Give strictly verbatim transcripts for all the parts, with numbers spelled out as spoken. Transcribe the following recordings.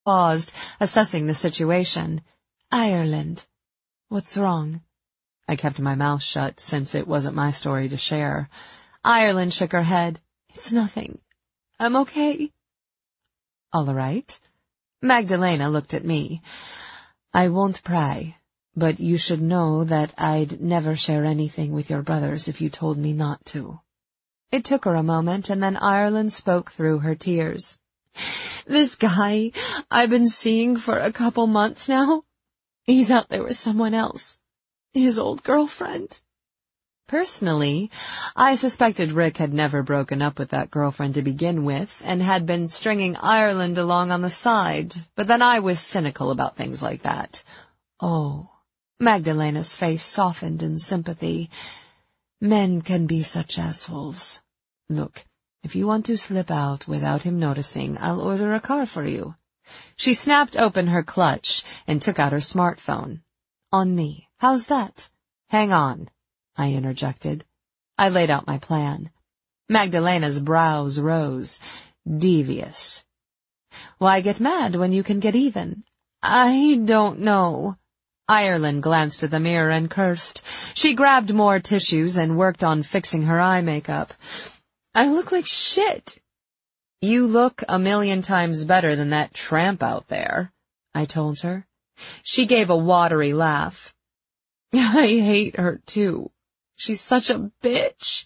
paused, assessing the situation. Ireland. What's wrong? I kept my mouth shut, since it wasn't my story to share. Ireland shook her head. It's nothing. I'm okay. All right. Magdalena looked at me. I won't pry, but you should know that I'd never share anything with your brothers if you told me not to. It took her a moment, and then Ireland spoke through her tears. This guy I've been seeing for a couple months now, he's out there with someone else. His old girlfriend. Personally, I suspected Rick had never broken up with that girlfriend to begin with and had been stringing Ireland along on the side, but then I was cynical about things like that. Oh, Magdalena's face softened in sympathy. Men can be such assholes. Look, if you want to slip out without him noticing, I'll order a car for you. She snapped open her clutch and took out her smartphone. On me. How's that? Hang on, I interjected. I laid out my plan. Magdalena's brows rose. Devious. Why get mad when you can get even? I don't know. Ireland glanced at the mirror and cursed. She grabbed more tissues and worked on fixing her eye makeup. I look like shit. You look a million times better than that tramp out there, I told her. She gave a watery laugh. I hate her, too. She's such a bitch.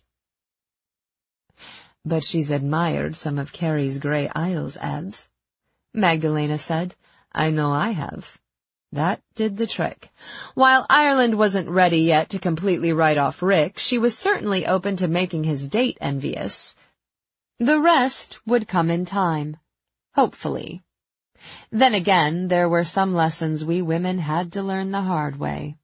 But she's admired some of Carrie's Grey Isles ads. Magdalena said, I know I have. That did the trick. While Ireland wasn't ready yet to completely write off Rick, she was certainly open to making his date envious. The rest would come in time. Hopefully. Then again, there were some lessons we women had to learn the hard way.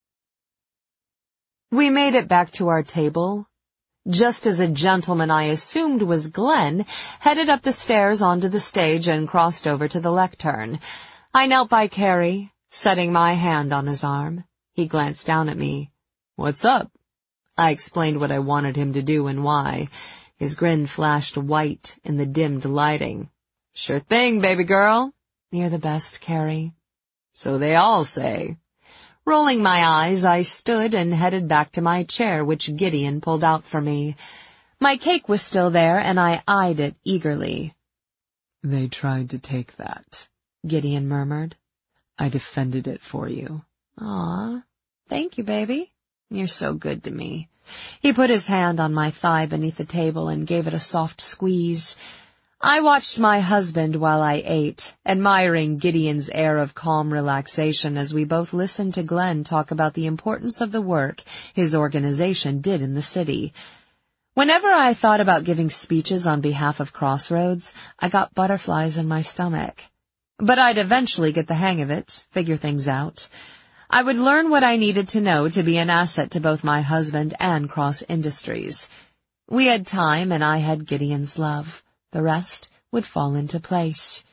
We made it back to our table, just as a gentleman I assumed was Glenn headed up the stairs onto the stage and crossed over to the lectern. I knelt by Carrie, setting my hand on his arm. He glanced down at me. What's up? I explained what I wanted him to do and why. His grin flashed white in the dimmed lighting. Sure thing, baby girl. You're the best, Carrie. So they all say. Rolling my eyes, I stood and headed back to my chair, which Gideon pulled out for me. My cake was still there, and I eyed it eagerly. They tried to take that, Gideon murmured. I defended it for you. Aw, thank you, baby. You're so good to me. He put his hand on my thigh beneath the table and gave it a soft squeeze. I watched my husband while I ate, admiring Gideon's air of calm relaxation as we both listened to Glenn talk about the importance of the work his organization did in the city. Whenever I thought about giving speeches on behalf of Crossroads, I got butterflies in my stomach. But I'd eventually get the hang of it, figure things out. I would learn what I needed to know to be an asset to both my husband and Cross Industries. We had time, and I had Gideon's love. The rest would fall into place.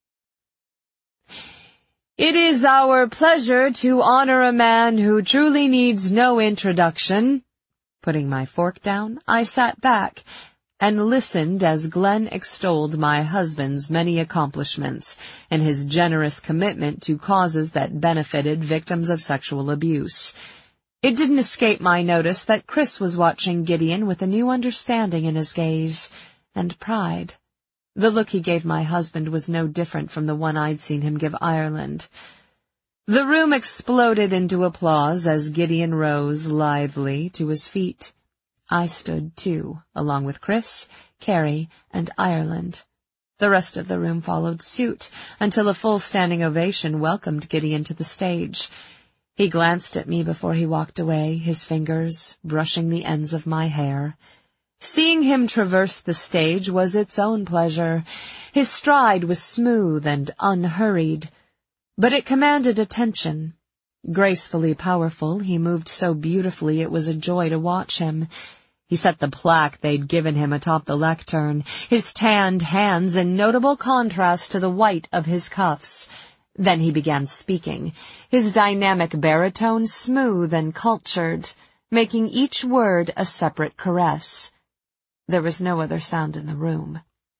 It is our pleasure to honor a man who truly needs no introduction. Putting my fork down, I sat back and listened as Glenn extolled my husband's many accomplishments and his generous commitment to causes that benefited victims of sexual abuse. It didn't escape my notice that Chris was watching Gideon with a new understanding in his gaze. And pride. The look he gave my husband was no different from the one I'd seen him give Ireland. The room exploded into applause as Gideon rose lithely to his feet. I stood, too, along with Chris, Carrie, and Ireland. The rest of the room followed suit, until a full standing ovation welcomed Gideon to the stage. He glanced at me before he walked away, his fingers brushing the ends of my hair. Seeing him traverse the stage was its own pleasure. His stride was smooth and unhurried, but it commanded attention. Gracefully powerful, he moved so beautifully it was a joy to watch him. He set the plaque they'd given him atop the lectern, his tanned hands in notable contrast to the white of his cuffs. Then he began speaking, his dynamic baritone smooth and cultured, making each word a separate caress. There was no other sound in the room.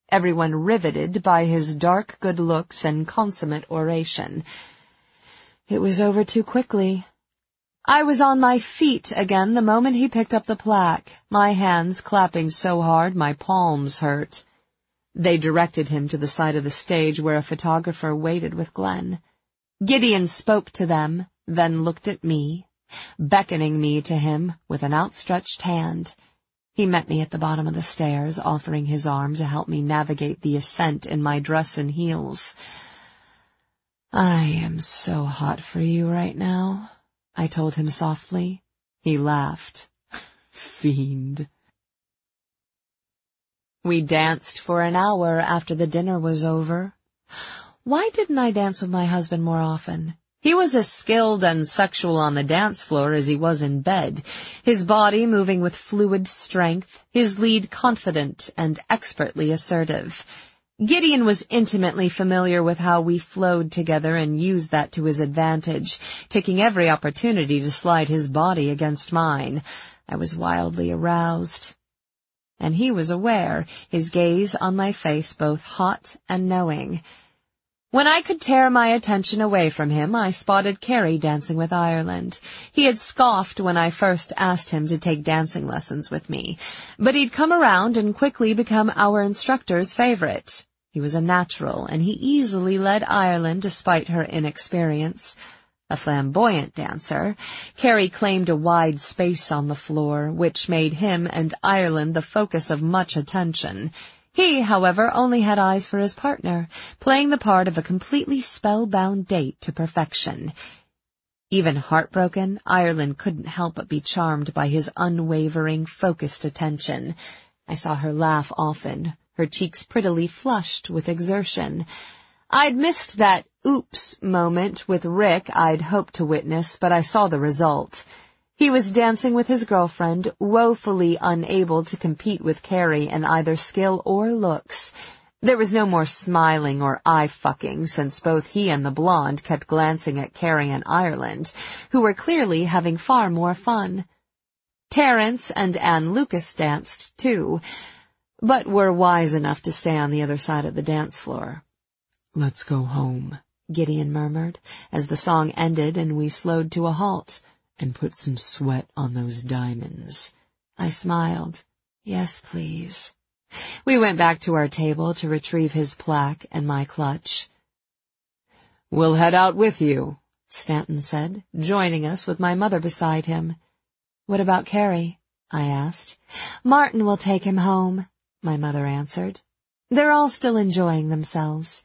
everyone riveted by his dark good looks and consummate oration. It was over too quickly. I was on my feet again the moment he picked up the plaque, my hands clapping so hard my palms hurt. They directed him to the side of the stage where a photographer waited with Glenn. Gideon spoke to them, then looked at me, beckoning me to him with an outstretched hand. He met me at the bottom of the stairs, offering his arm to help me navigate the ascent in my dress and heels. "I am so hot for you right now," I told him softly. He laughed. Fiend. We danced for an hour after the dinner was over. Why didn't I dance with my husband more often? He was as skilled and sexual on the dance floor as he was in bed, his body moving with fluid strength, his lead confident and expertly assertive. Gideon was intimately familiar with how we flowed together and used that to his advantage, taking every opportunity to slide his body against mine. I was wildly aroused. And he was aware, his gaze on my face both hot and knowing. When I could tear my attention away from him, I spotted Carrie dancing with Ireland. He had scoffed when I first asked him to take dancing lessons with me, but he'd come around and quickly become our instructor's favorite. He was a natural, and he easily led Ireland despite her inexperience. A flamboyant dancer, Carrie claimed a wide space on the floor, which made him and Ireland the focus of much attention. He, however, only had eyes for his partner, playing the part of a completely spellbound date to perfection. Even heartbroken, Ireland couldn't help but be charmed by his unwavering, focused attention. I saw her laugh often, her cheeks prettily flushed with exertion. I'd missed that oops moment with Rick I'd hoped to witness, but I saw the result. He was dancing with his girlfriend, woefully unable to compete with Carrie in either skill or looks. There was no more smiling or eye-fucking, since both he and the blonde kept glancing at Carrie and Ireland, who were clearly having far more fun. Terrence and Ann Lucas danced, too, but were wise enough to stay on the other side of the dance floor. "Let's go home," Gideon murmured, as the song ended and we slowed to a halt. "And put some sweat on those diamonds." I smiled. "Yes, please." We went back to our table to retrieve his plaque and my clutch. "We'll head out with you," Stanton said, joining us with my mother beside him. "What about Carrie?" I asked. "Martin will take him home," my mother answered. "They're all still enjoying themselves."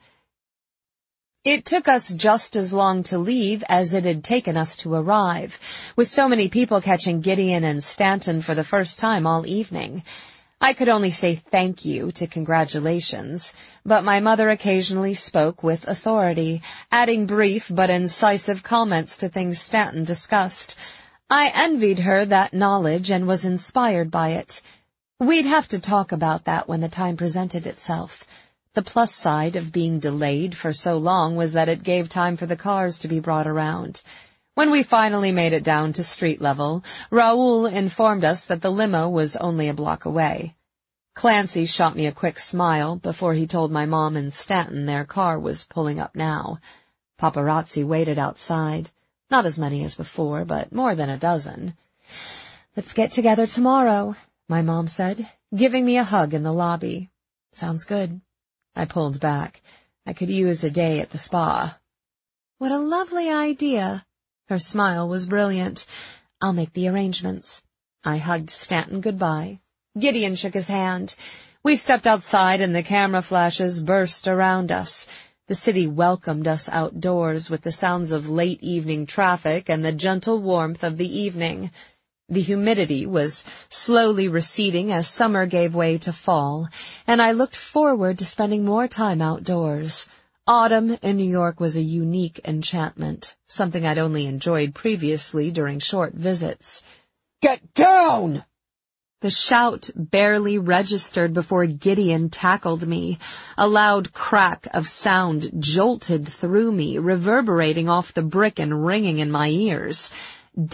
It took us just as long to leave as it had taken us to arrive, with so many people catching Gideon and Stanton for the first time all evening. I could only say thank you to congratulations, but my mother occasionally spoke with authority, adding brief but incisive comments to things Stanton discussed. I envied her that knowledge and was inspired by it. We'd have to talk about that when the time presented itself. The plus side of being delayed for so long was that it gave time for the cars to be brought around. When we finally made it down to street level, Raoul informed us that the limo was only a block away. Clancy shot me a quick smile before he told my mom and Stanton their car was pulling up now. Paparazzi waited outside. Not as many as before, but more than a dozen. "Let's get together tomorrow," my mom said, giving me a hug in the lobby. "Sounds good." I pulled back. I could use a day at the spa. "What a lovely idea." Her smile was brilliant. "I'll make the arrangements." I hugged Stanton goodbye. Gideon shook his hand. We stepped outside and the camera flashes burst around us. The city welcomed us outdoors with the sounds of late evening traffic and the gentle warmth of the evening. The humidity was slowly receding as summer gave way to fall, and I looked forward to spending more time outdoors. Autumn in New York was a unique enchantment, something I'd only enjoyed previously during short visits. "Get down!" The shout barely registered before Gideon tackled me. A loud crack of sound jolted through me, reverberating off the brick and ringing in my ears.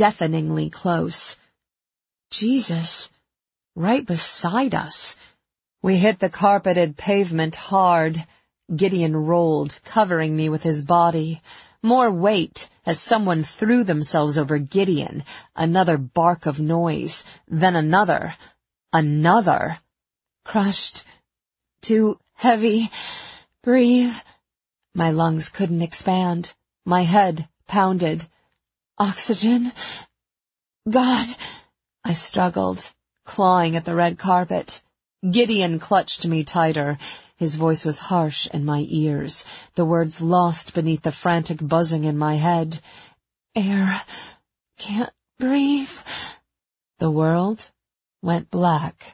Deafeningly close. Jesus, right beside us. We hit the carpeted pavement hard. Gideon rolled, covering me with his body. More weight as someone threw themselves over Gideon. Another bark of noise. Then another. Another. Crushed. Too heavy. Breathe. My lungs couldn't expand. My head pounded. Oxygen. God. I struggled, clawing at the red carpet. Gideon clutched me tighter. His voice was harsh in my ears, the words lost beneath the frantic buzzing in my head. Air. Can't breathe. The world went black.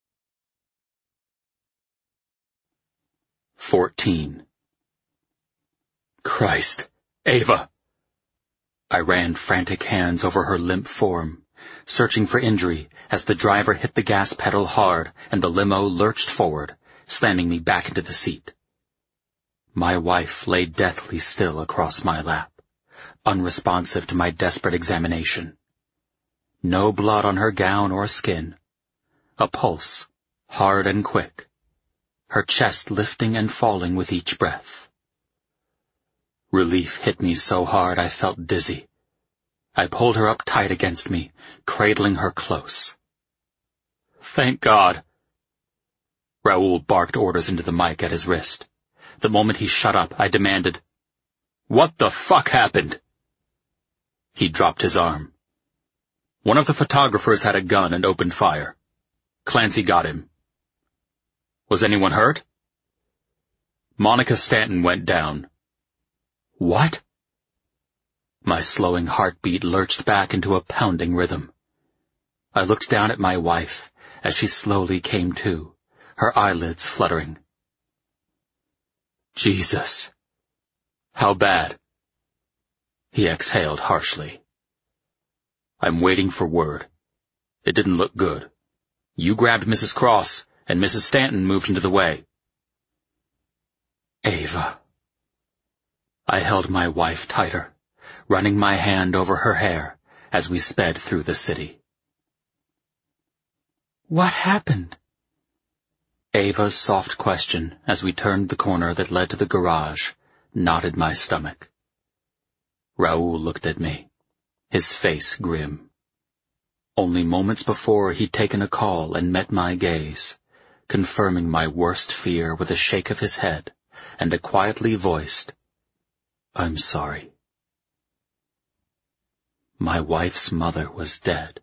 Fourteen. Christ! Ava! I ran frantic hands over her limp form, searching for injury as the driver hit the gas pedal hard and the limo lurched forward, slamming me back into the seat. My wife lay deathly still across my lap, unresponsive to my desperate examination. No blood on her gown or skin. A pulse, hard and quick. Her chest lifting and falling with each breath. Relief hit me so hard I felt dizzy. I pulled her up tight against me, cradling her close. Thank God. Raoul barked orders into the mic at his wrist. The moment he shut up, I demanded, "What the fuck happened?" He dropped his arm. One of the photographers had a gun and opened fire. Clancy got him. Was anyone hurt? Monica Stanton went down. What? My slowing heartbeat lurched back into a pounding rhythm. I looked down at my wife as she slowly came to, her eyelids fluttering. Jesus. How bad? He exhaled harshly. I'm waiting for word. It didn't look good. You grabbed Missus Cross, and Missus Stanton moved into the way. Ava. I held my wife tighter, running my hand over her hair as we sped through the city. What happened? Ava's soft question as we turned the corner that led to the garage knotted my stomach. Raoul looked at me, his face grim. Only moments before he'd taken a call and met my gaze, confirming my worst fear with a shake of his head and a quietly voiced, I'm sorry. My wife's mother was dead.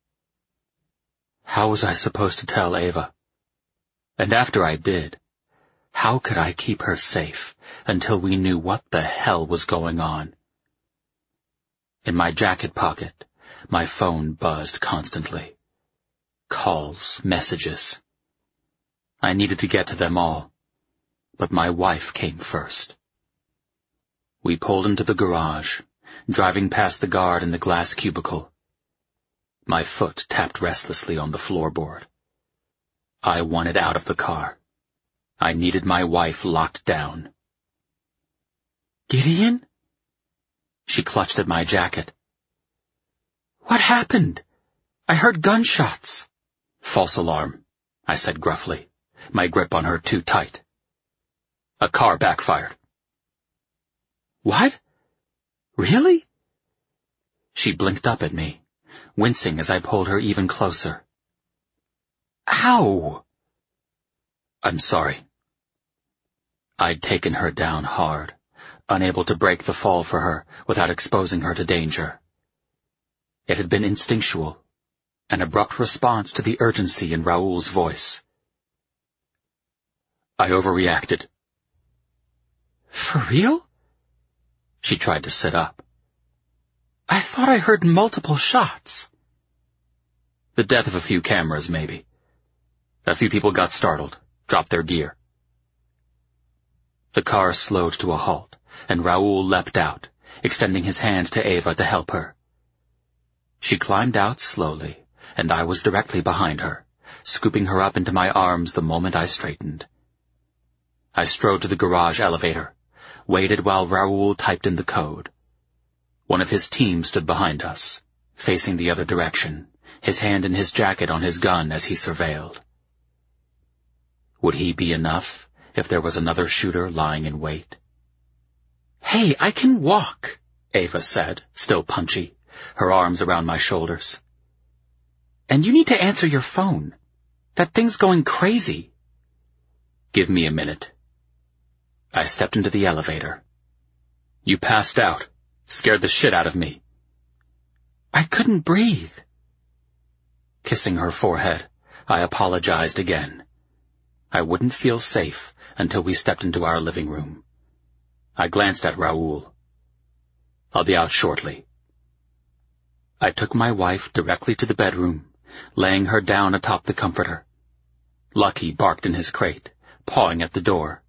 How was I supposed to tell Ava? And after I did, how could I keep her safe until we knew what the hell was going on? In my jacket pocket, my phone buzzed constantly. Calls, messages. I needed to get to them all, but my wife came first. We pulled into the garage, driving past the guard in the glass cubicle. My foot tapped restlessly on the floorboard. I wanted out of the car. I needed my wife locked down. Gideon? She clutched at my jacket. What happened? I heard gunshots. False alarm, I said gruffly, my grip on her too tight. A car backfired. What? Really? She blinked up at me, wincing as I pulled her even closer. Ow! I'm sorry. I'd taken her down hard, unable to break the fall for her without exposing her to danger. It had been instinctual, an abrupt response to the urgency in Raoul's voice. I overreacted. For real? She tried to sit up. I thought I heard multiple shots. The death of a few cameras, maybe. A few people got startled, dropped their gear. The car slowed to a halt, and Raoul leapt out, extending his hand to Ava to help her. She climbed out slowly, and I was directly behind her, scooping her up into my arms the moment I straightened. I strode to the garage elevator, waited while Raoul typed in the code. One of his team stood behind us, facing the other direction, his hand in his jacket on his gun as he surveilled. Would he be enough if there was another shooter lying in wait? "Hey, I can walk," Ava said, still punchy, her arms around my shoulders. "And you need to answer your phone. That thing's going crazy." "Give me a minute." I stepped into the elevator. "You passed out. Scared the shit out of me." "I couldn't breathe." Kissing her forehead, I apologized again. I wouldn't feel safe until we stepped into our living room. I glanced at Raoul. "I'll be out shortly." I took my wife directly to the bedroom, laying her down atop the comforter. Lucky barked in his crate, pawing at the door.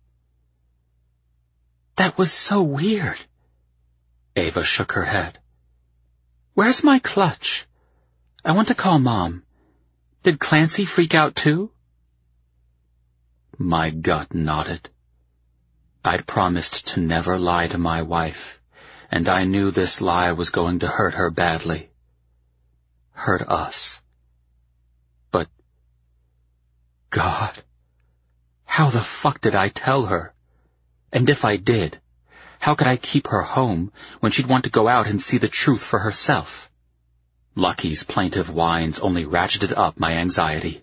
"That was so weird." Ava shook her head. "Where's my clutch? I want to call Mom. Did Clancy freak out too?" My gut nodded. I'd promised to never lie to my wife, and I knew this lie was going to hurt her badly. Hurt us. But, God, how the fuck did I tell her? And if I did, how could I keep her home when she'd want to go out and see the truth for herself? Lucky's plaintive whines only ratcheted up my anxiety.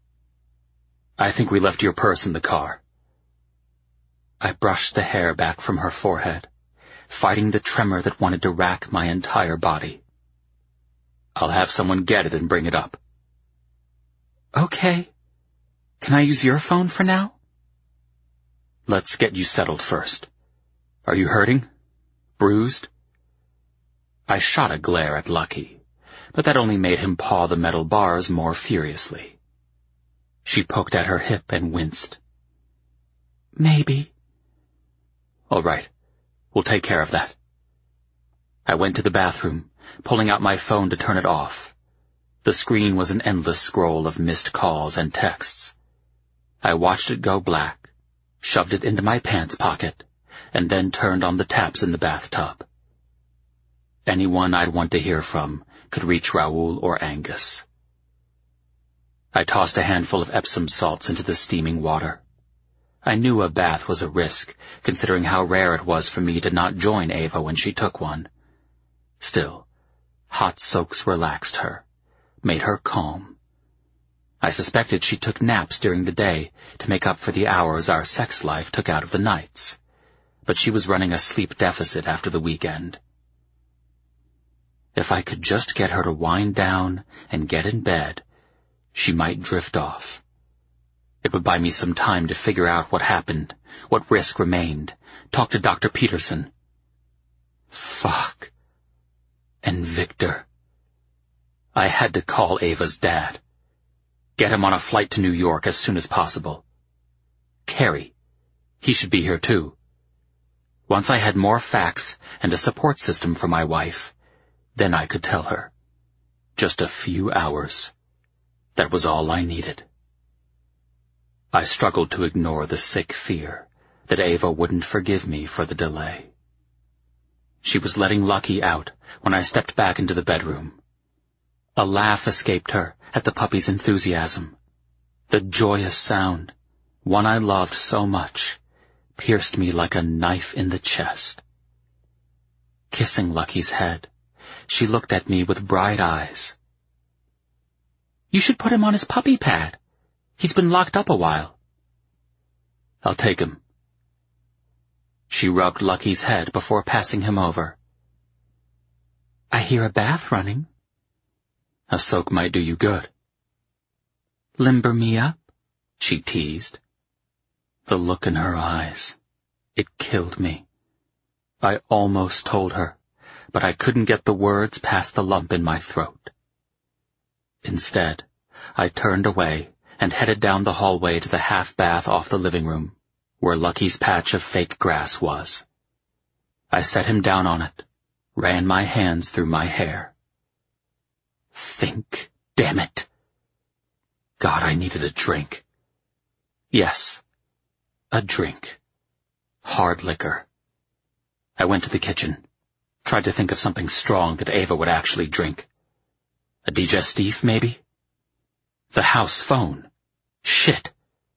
"I think we left your purse in the car." I brushed the hair back from her forehead, fighting the tremor that wanted to rack my entire body. "I'll have someone get it and bring it up." "Okay. Can I use your phone for now?" "Let's get you settled first. Are you hurting? Bruised?" I shot a glare at Lucky, but that only made him paw the metal bars more furiously. She poked at her hip and winced. "Maybe." "All right. We'll take care of that." I went to the bathroom, pulling out my phone to turn it off. The screen was an endless scroll of missed calls and texts. I watched it go black, shoved it into my pants pocket, and then turned on the taps in the bathtub. Anyone I'd want to hear from could reach Raoul or Angus. I tossed a handful of Epsom salts into the steaming water. I knew a bath was a risk, considering how rare it was for me to not join Ava when she took one. Still, hot soaks relaxed her, made her calm. I suspected she took naps during the day to make up for the hours our sex life took out of the nights, but she was running a sleep deficit after the weekend. If I could just get her to wind down and get in bed, she might drift off. It would buy me some time to figure out what happened, what risk remained, talk to Doctor Peterson. Fuck. And Victor. I had to call Ava's dad. Get him on a flight to New York as soon as possible. Carrie. He should be here too. Once I had more facts and a support system for my wife, then I could tell her. Just a few hours. That was all I needed. I struggled to ignore the sick fear that Ava wouldn't forgive me for the delay. She was letting Lucky out when I stepped back into the bedroom. A laugh escaped her at the puppy's enthusiasm. The joyous sound, one I loved so much, pierced me like a knife in the chest. Kissing Lucky's head, she looked at me with bright eyes. "You should put him on his puppy pad. He's been locked up a while." "I'll take him." She rubbed Lucky's head before passing him over. "I hear a bath running." "A soak might do you good." "Limber me up?" she teased. The look in her eyes. It killed me. I almost told her, but I couldn't get the words past the lump in my throat. Instead, I turned away and headed down the hallway to the half bath off the living room, where Lucky's patch of fake grass was. I set him down on it, ran my hands through my hair. Think, damn it. God, I needed a drink. Yes, a drink. Hard liquor. I went to the kitchen, tried to think of something strong that Ava would actually drink. A digestif, maybe? The house phone. Shit.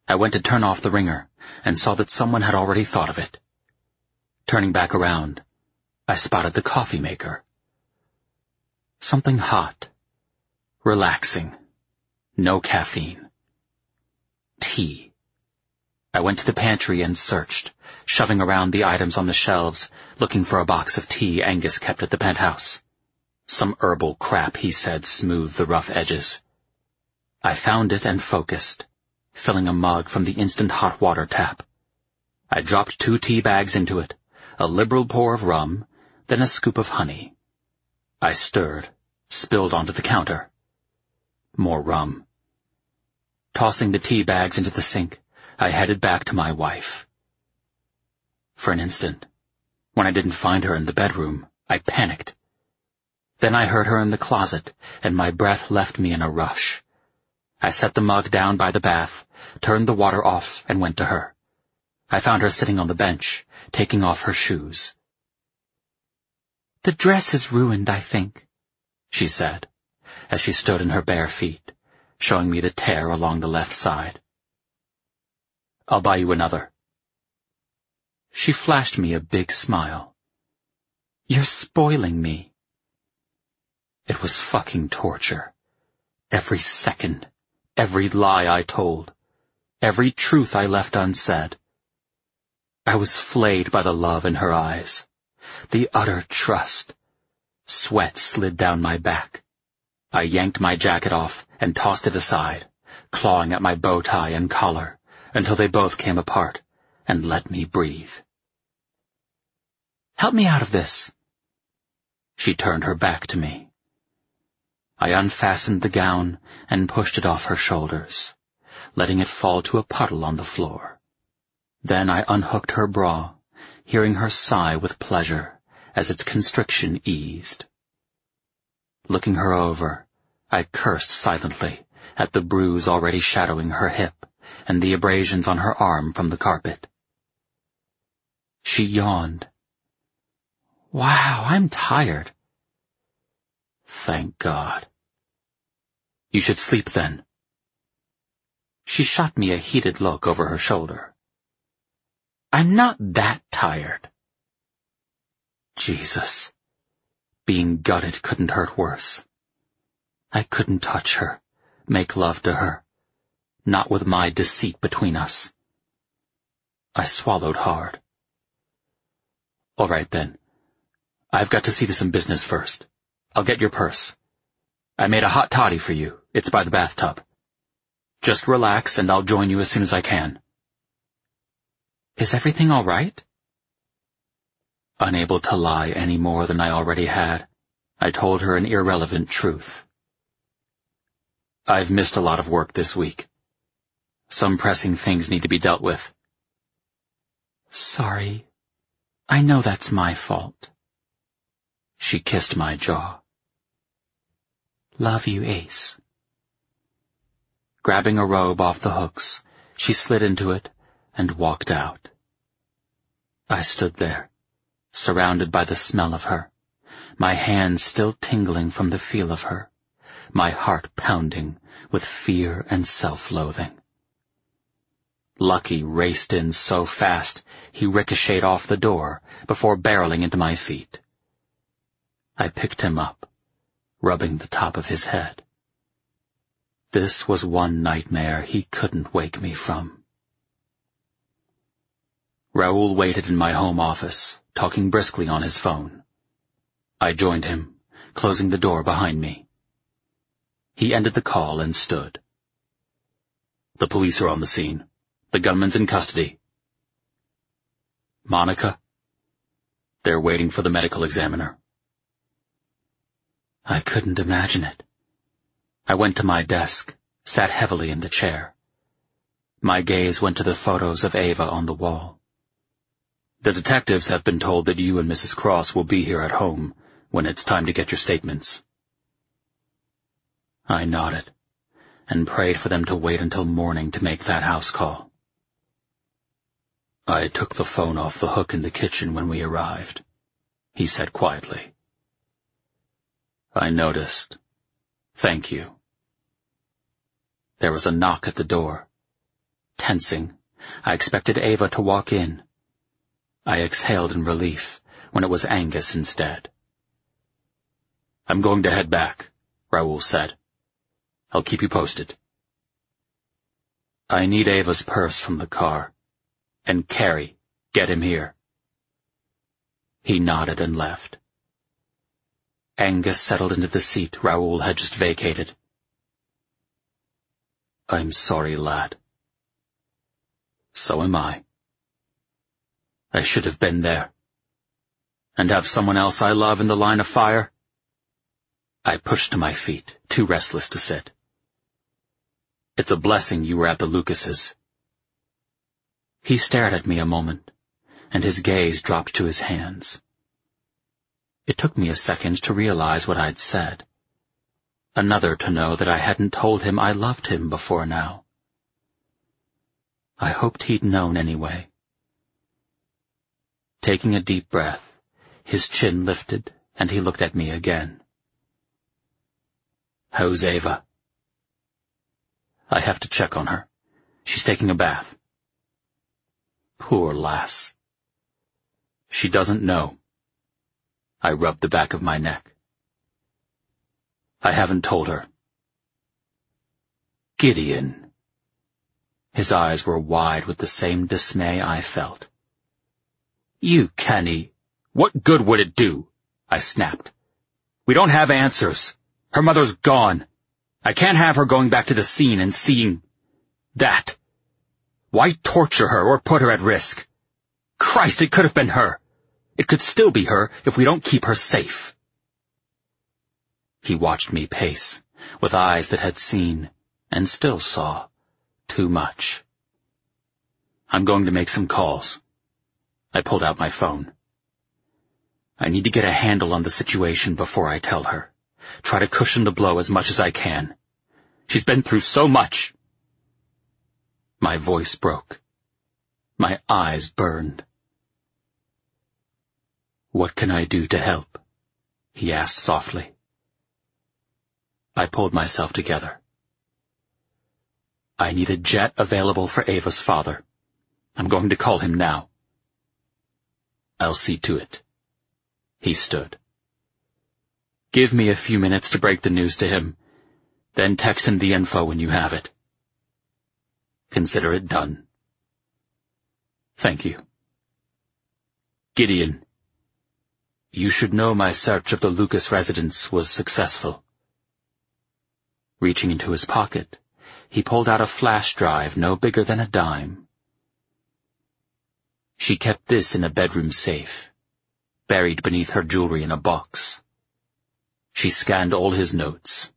I went to turn off the ringer and saw that someone had already thought of it. Turning back around, I spotted the coffee maker. Something hot, relaxing, no caffeine. Tea. I went to the pantry and searched, shoving around the items on the shelves, looking for a box of tea Angus kept at the penthouse. Some herbal crap, he said, smoothed the rough edges. I found it and focused, filling a mug from the instant hot water tap. I dropped two tea bags into it, a liberal pour of rum, then a scoop of honey. I stirred, spilled onto the counter. More rum. Tossing the tea bags into the sink, I headed back to my wife. For an instant, when I didn't find her in the bedroom, I panicked. Then I heard her in the closet, and my breath left me in a rush. I set the mug down by the bath, turned the water off, and went to her. I found her sitting on the bench, taking off her shoes. "The dress is ruined, I think," she said, as she stood in her bare feet, showing me the tear along the left side. "I'll buy you another." She flashed me a big smile. "You're spoiling me." It was fucking torture. Every second, every lie I told, every truth I left unsaid. I was flayed by the love in her eyes, the utter trust. Sweat slid down my back. I yanked my jacket off and tossed it aside, clawing at my bow tie and collar, until they both came apart and let me breathe. "Help me out of this." She turned her back to me. I unfastened the gown and pushed it off her shoulders, letting it fall to a puddle on the floor. Then I unhooked her bra, hearing her sigh with pleasure as its constriction eased. Looking her over, I cursed silently at the bruise already shadowing her hip and the abrasions on her arm from the carpet. She yawned. "Wow, I'm tired." "Thank God." "You should sleep then." She shot me a heated look over her shoulder. "I'm not that tired." Jesus. Being gutted couldn't hurt worse. I couldn't touch her, make love to her, not with my deceit between us. I swallowed hard. "All right then. I've got to see to some business first. I'll get your purse. I made a hot toddy for you. It's by the bathtub. Just relax and I'll join you as soon as I can." "Is everything all right?" Unable to lie any more than I already had, I told her an irrelevant truth. "I've missed a lot of work this week. Some pressing things need to be dealt with." "Sorry. I know that's my fault." She kissed my jaw. "Love you, Ace." Grabbing a robe off the hooks, she slid into it and walked out. I stood there, surrounded by the smell of her, my hands still tingling from the feel of her, my heart pounding with fear and self-loathing. Lucky raced in so fast he ricocheted off the door before barreling into my feet. I picked him up, rubbing the top of his head. This was one nightmare he couldn't wake me from. Raoul waited in my home office, talking briskly on his phone. I joined him, closing the door behind me. He ended the call and stood. "The police are on the scene. The gunman's in custody." "Monica?" "They're waiting for the medical examiner." I couldn't imagine it. I went to my desk, sat heavily in the chair. My gaze went to the photos of Ava on the wall. "The detectives have been told that you and Missus Cross will be here at home when it's time to get your statements." I nodded and prayed for them to wait until morning to make that house call. "I took the phone off the hook in the kitchen when we arrived," he said quietly. "I noticed. Thank you." There was a knock at the door. tensing. I expected Ava to walk in. I exhaled in relief when it was Angus instead. "I'm going to head back," Raoul said. "I'll keep you posted." "I need Ava's purse from the car. And Carrie, get him here." He nodded and left. Angus settled into the seat Raoul had just vacated. "I'm sorry, lad." "So am I. I should have been there. And have someone else I love in the line of fire?" I pushed to my feet, too restless to sit. "It's a blessing you were at the Lucases." He stared at me a moment, and his gaze dropped to his hands. It took me a second to realize what I'd said. Another to know that I hadn't told him I loved him before now. I hoped he'd known anyway. Taking a deep breath, his chin lifted, and he looked at me again. "How's Ava?" "I have to check on her. She's taking a bath." "Poor lass." "She doesn't know." I rubbed the back of my neck. "I haven't told her." "Gideon." His eyes were wide with the same dismay I felt. "You canny. What good would it do?" I snapped. "We don't have answers. Her mother's gone. I can't have her going back to the scene and seeing that. Why torture her or put her at risk? Christ, it could have been her. It could still be her if we don't keep her safe." He watched me pace, with eyes that had seen, and still saw, too much. "I'm going to make some calls." I pulled out my phone. "I need to get a handle on the situation before I tell her. Try to cushion the blow as much as I can. She's been through so much." My voice broke. My eyes burned. "What can I do to help?" he asked softly. I pulled myself together. "I need a jet available for Ava's father. I'm going to call him now." "I'll see to it." He stood. "Give me a few minutes to break the news to him, then text him the info when you have it." "Consider it done." "Thank you." "Gideon, you should know my search of the Lucas residence was successful." Reaching into his pocket, he pulled out a flash drive no bigger than a dime. "She kept this in a bedroom safe, buried beneath her jewelry in a box. She scanned all his notes."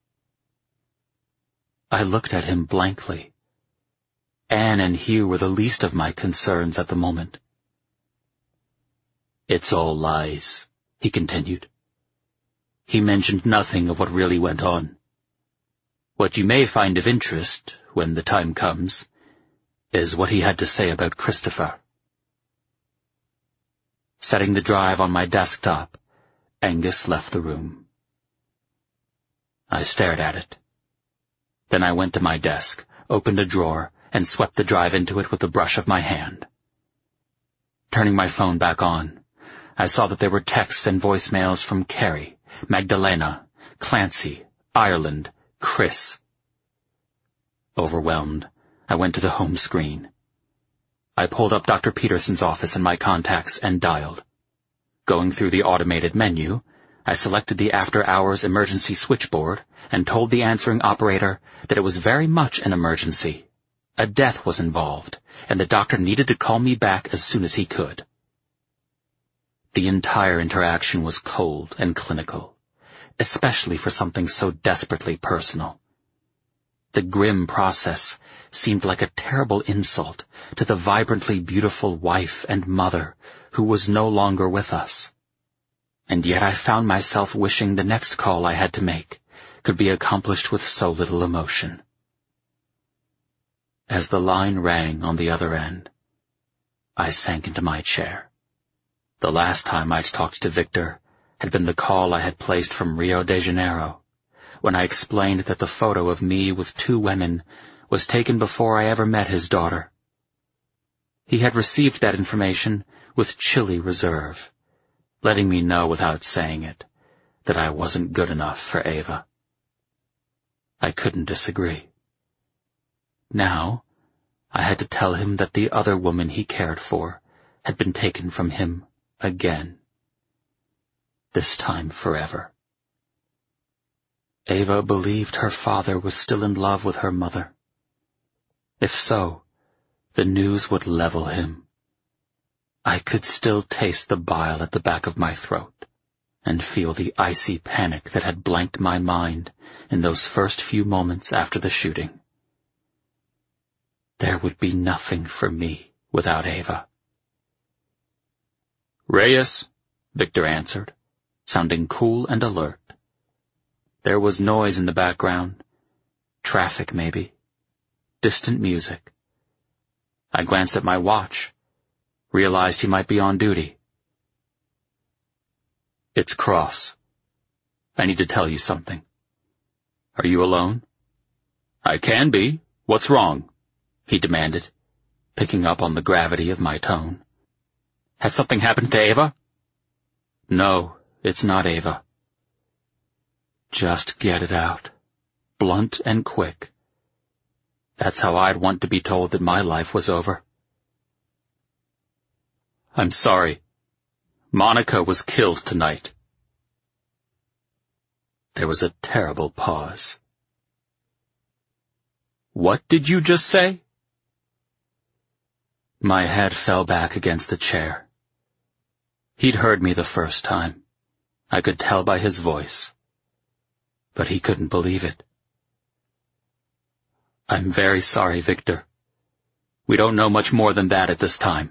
I looked at him blankly. Anne and Hugh were the least of my concerns at the moment. "It's all lies," he continued. "He mentioned nothing of what really went on. What you may find of interest, when the time comes, is what he had to say about Christopher." Setting the drive on my desktop, Angus left the room. I stared at it. Then I went to my desk, opened a drawer, and swept the drive into it with the brush of my hand. Turning my phone back on, I saw that there were texts and voicemails from Carrie, Magdalena, Clancy, Ireland, Chris. Overwhelmed, I went to the home screen. I pulled up Doctor Peterson's office and my contacts and dialed. Going through the automated menu, I selected the after-hours emergency switchboard and told the answering operator that it was very much an emergency. A death was involved, and the doctor needed to call me back as soon as he could. The entire interaction was cold and clinical, especially for something so desperately personal. The grim process seemed like a terrible insult to the vibrantly beautiful wife and mother who was no longer with us. And yet I found myself wishing the next call I had to make could be accomplished with so little emotion. As the line rang on the other end, I sank into my chair. The last time I'd talked to Victor had been the call I had placed from Rio de Janeiro, when I explained that the photo of me with two women was taken before I ever met his daughter. He had received that information with chilly reserve, letting me know without saying it that I wasn't good enough for Ava. I couldn't disagree. Now, I had to tell him that the other woman he cared for had been taken from him again. This time forever. Ava believed her father was still in love with her mother. If so, the news would level him. I could still taste the bile at the back of my throat and feel the icy panic that had blanked my mind in those first few moments after the shooting. There would be nothing for me without Ava. "Reyes," Victor answered, sounding cool and alert. There was noise in the background. Traffic, maybe. Distant music. I glanced at my watch, realized he might be on duty. "It's Cross. I need to tell you something." "Are you alone?" "I can be. What's wrong?" he demanded, picking up on the gravity of my tone. "Has something happened to Ava?" "No, it's not Ava." Just get it out. Blunt and quick. That's how I'd want to be told that my life was over. "I'm sorry. Monica was killed tonight." There was a terrible pause. "What did you just say?" My head fell back against the chair. He'd heard me the first time. I could tell by his voice. But he couldn't believe it. "I'm very sorry, Victor. We don't know much more than that at this time."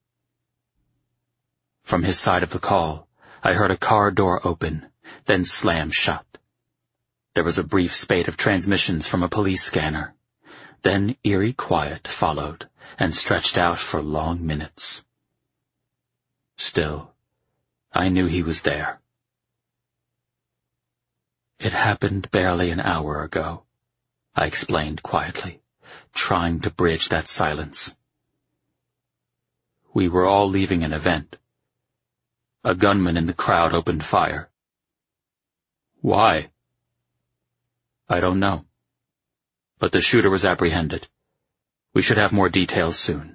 From his side of the call, I heard a car door open, then slam shut. There was a brief spate of transmissions from a police scanner. Then eerie quiet followed and stretched out for long minutes. Still, I knew he was there. "It happened barely an hour ago," I explained quietly, trying to bridge that silence. "We were all leaving an event. A gunman in the crowd opened fire." "Why?" "I don't know. But the shooter was apprehended. We should have more details soon."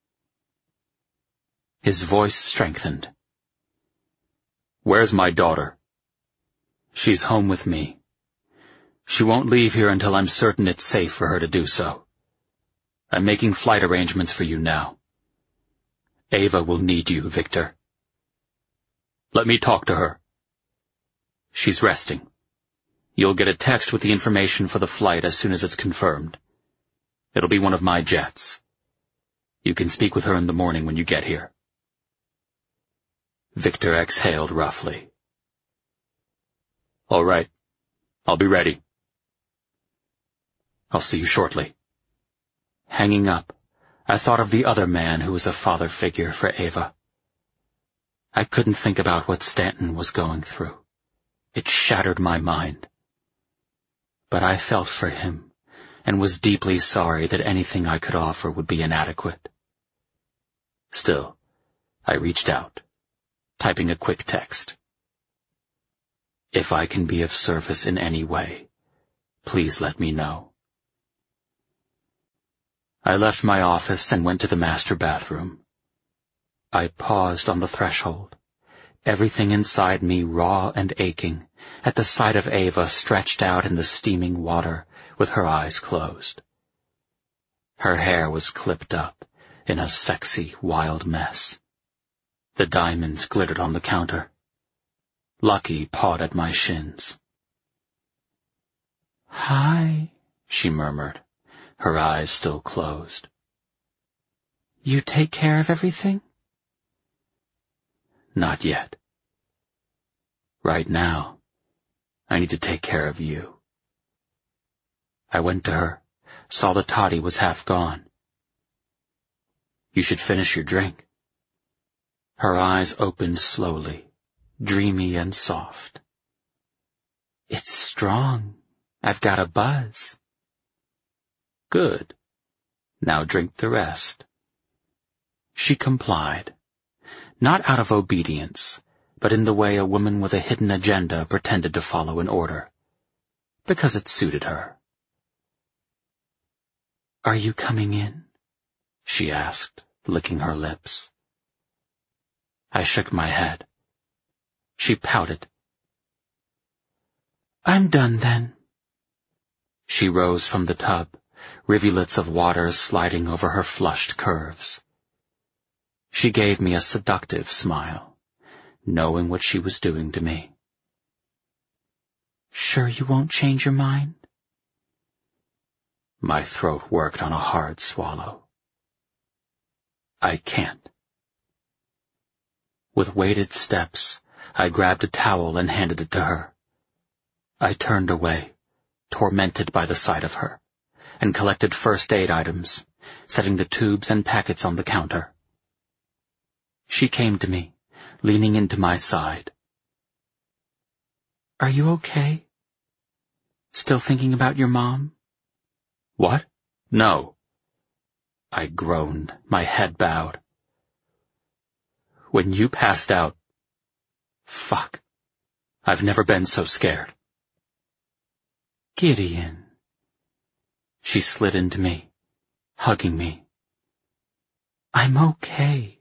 His voice strengthened. "Where's my daughter?" "She's home with me. She won't leave here until I'm certain it's safe for her to do so. I'm making flight arrangements for you now. Ava will need you, Victor." "Let me talk to her." "She's resting. You'll get a text with the information for the flight as soon as it's confirmed. It'll be one of my jets. You can speak with her in the morning when you get here." Victor exhaled roughly. "All right. I'll be ready." "I'll see you shortly." Hanging up, I thought of the other man who was a father figure for Ava. I couldn't think about what Stanton was going through. It shattered my mind. But I felt for him, and was deeply sorry that anything I could offer would be inadequate. Still, I reached out, typing a quick text. "If I can be of service in any way, please let me know." I left my office and went to the master bathroom. I paused on the threshold, everything inside me raw and aching, at the sight of Ava stretched out in the steaming water with her eyes closed. Her hair was clipped up in a sexy, wild mess. The diamonds glittered on the counter. Lucky pawed at my shins. "Hi," she murmured, her eyes still closed. "You take care of everything?" "Not yet. Right now, I need to take care of you." I went to her, saw the toddy was half gone. "You should finish your drink." Her eyes opened slowly, dreamy and soft. "It's strong. I've got a buzz." Good. Now drink the rest. She complied, not out of obedience, but in the way a woman with a hidden agenda pretended to follow an order, because it suited her. "Are you coming in?" she asked, licking her lips. I shook my head. She pouted. "I'm done then." She rose from the tub, rivulets of water sliding over her flushed curves. She gave me a seductive smile, knowing what she was doing to me. "Sure you won't change your mind?" My throat worked on a hard swallow. "I can't." With weighted steps, I grabbed a towel and handed it to her. I turned away, tormented by the sight of her, and collected first aid items, setting the tubes and packets on the counter. She came to me, leaning into my side. "Are you okay? Still thinking about your mom?" "What? No." I groaned, my head bowed. "When you passed out, fuck, I've never been so scared." "Gideon." She slid into me, hugging me. "I'm okay."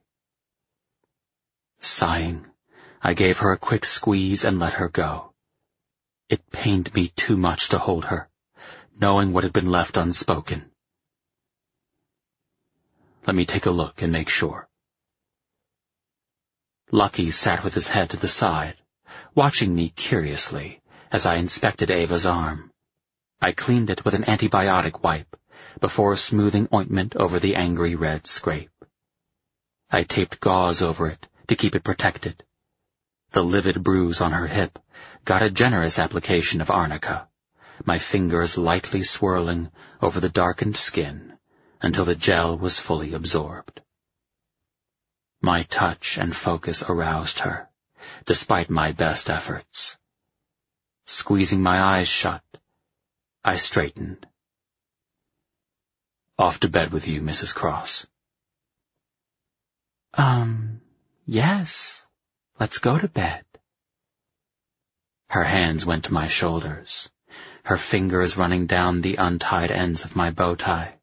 Sighing, I gave her a quick squeeze and let her go. It pained me too much to hold her, knowing what had been left unspoken. "Let me take a look and make sure." Lucky sat with his head to the side, watching me curiously as I inspected Ava's arm. I cleaned it with an antibiotic wipe before smoothing ointment over the angry red scrape. I taped gauze over it to keep it protected. The livid bruise on her hip got a generous application of arnica, my fingers lightly swirling over the darkened skin until the gel was fully absorbed. My touch and focus aroused her, despite my best efforts. Squeezing my eyes shut, I straightened. "Off to bed with you, Missus Cross." Um, yes, let's go to bed." Her hands went to my shoulders, her fingers running down the untied ends of my bow tie.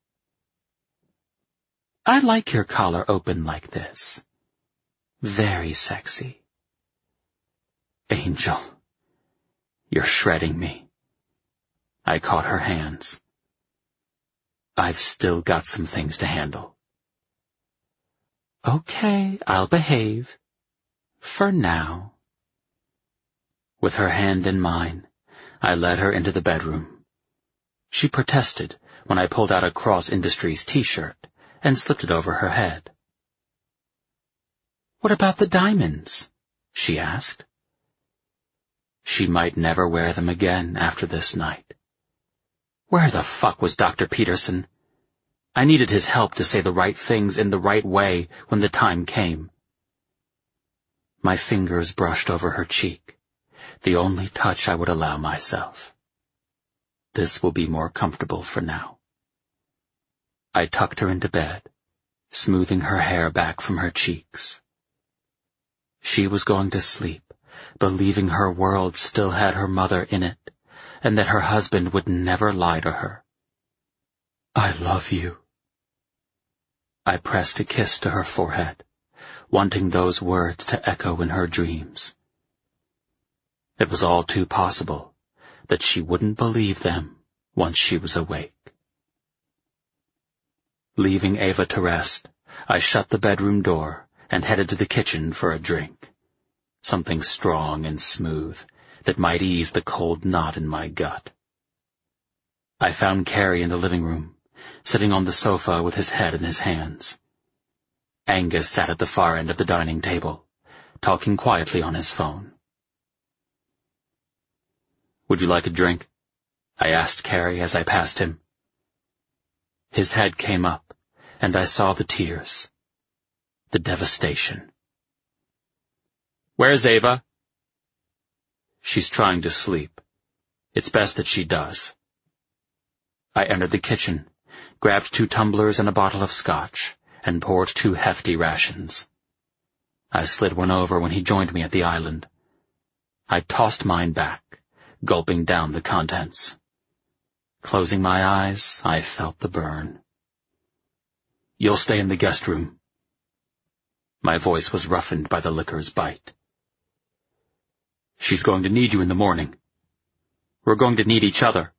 "I like your collar open like this. Very sexy." "Angel, you're shredding me." I caught her hands. "I've still got some things to handle." "Okay, I'll behave. For now." With her hand in mine, I led her into the bedroom. She protested when I pulled out a Cross Industries t-shirt and slipped it over her head. "What about the diamonds?" she asked. She might never wear them again after this night. Where the fuck was Doctor Peterson? I needed his help to say the right things in the right way when the time came. My fingers brushed over her cheek, the only touch I would allow myself. This will be more comfortable for now. I tucked her into bed, smoothing her hair back from her cheeks. She was going to sleep, believing her world still had her mother in it, and that her husband would never lie to her. "I love you." I pressed a kiss to her forehead, wanting those words to echo in her dreams. It was all too possible that she wouldn't believe them once she was awake. Leaving Ava to rest, I shut the bedroom door and headed to the kitchen for a drink, something strong and smooth that might ease the cold knot in my gut. I found Carrie in the living room, sitting on the sofa with his head in his hands. Angus sat at the far end of the dining table, talking quietly on his phone. "Would you like a drink?" I asked Carrie as I passed him. His head came up, and I saw the tears, the devastation. "Where's Ava?" "She's trying to sleep. It's best that she does." I entered the kitchen, grabbed two tumblers and a bottle of scotch, and poured two hefty rations. I slid one over when he joined me at the island. I tossed mine back, gulping down the contents. Closing my eyes, I felt the burn. "You'll stay in the guest room." My voice was roughened by the liquor's bite. "She's going to need you in the morning. We're going to need each other."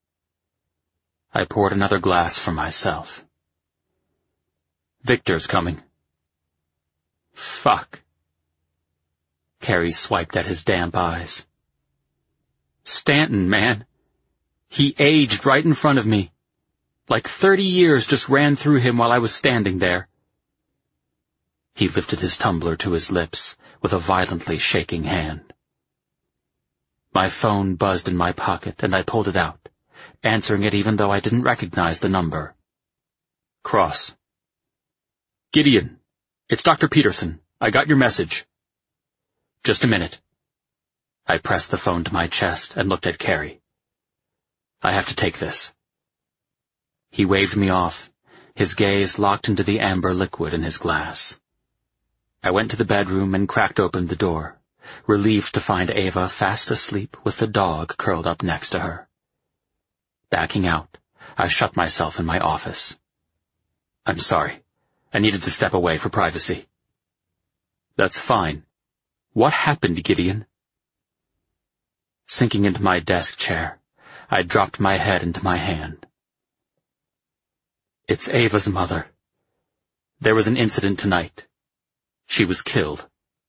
I poured another glass for myself. "Victor's coming." "Fuck." Carrie swiped at his damp eyes. "Stanton, man. He aged right in front of me. Like thirty years just ran through him while I was standing there." He lifted his tumbler to his lips with a violently shaking hand. My phone buzzed in my pocket, and I pulled it out, answering it even though I didn't recognize the number. Cross. "Gideon, it's Doctor Peterson. I got your message." "Just a minute." I pressed the phone to my chest and looked at Carrie. "I have to take this." He waved me off, his gaze locked into the amber liquid in his glass. I went to the bedroom and cracked open the door, relieved to find Ava fast asleep with the dog curled up next to her. Backing out, I shut myself in my office. "I'm sorry. I needed to step away for privacy." "That's fine. What happened, Gideon?" Sinking into my desk chair, I dropped my head into my hand. "It's Ava's mother. There was an incident tonight. She was killed."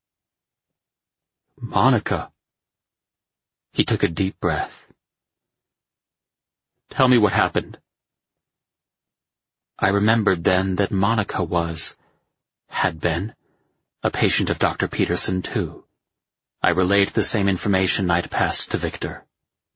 "Monica." He took a deep breath. "Tell me what happened." I remembered then that Monica was, had been, a patient of Doctor Peterson, too. I relayed the same information I'd passed to Victor.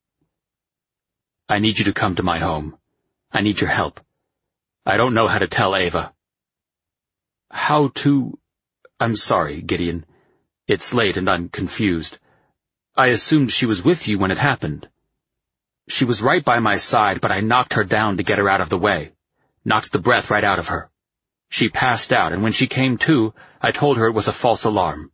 "I need you to come to my home. I need your help. I don't know how to tell Ava." "How to—" "I'm sorry, Gideon. It's late and I'm confused. I assumed she was with you when it happened. She was right by my side, but I knocked her down to get her out of the way. Knocked the breath right out of her. She passed out, and when she came to, I told her it was a false alarm."